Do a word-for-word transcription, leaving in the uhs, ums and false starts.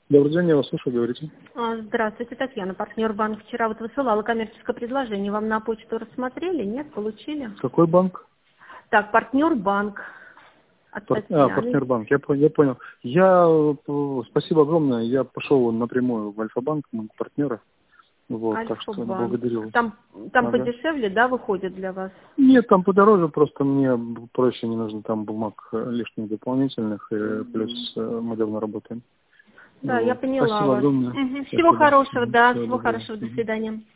Добрый день, я вас слушаю, говорите. А, Здравствуйте, Татьяна, партнер банк. Вчера вот высылала коммерческое предложение. Вам на почту рассмотрели? Нет, получили? Какой банк? Так, партнер банк от Пар- А, Татьяны. партнербанк, я, по- я понял. Я, э, спасибо огромное, я пошел напрямую в Альфа-банк, мы партнеры, вот, так что Альфа-банк. благодарю. Там, там Ага. подешевле, да, выходит для вас? Нет, там подороже, просто мне проще, не нужно там бумаг э, лишних дополнительных, и плюс э, мы давно работаем. Да, я Вот. поняла Спасибо вас. огромное. Мгм. Всего Спасибо. хорошего, Мгм. да, Всего всего доброго. хорошего, до Мгм. свидания.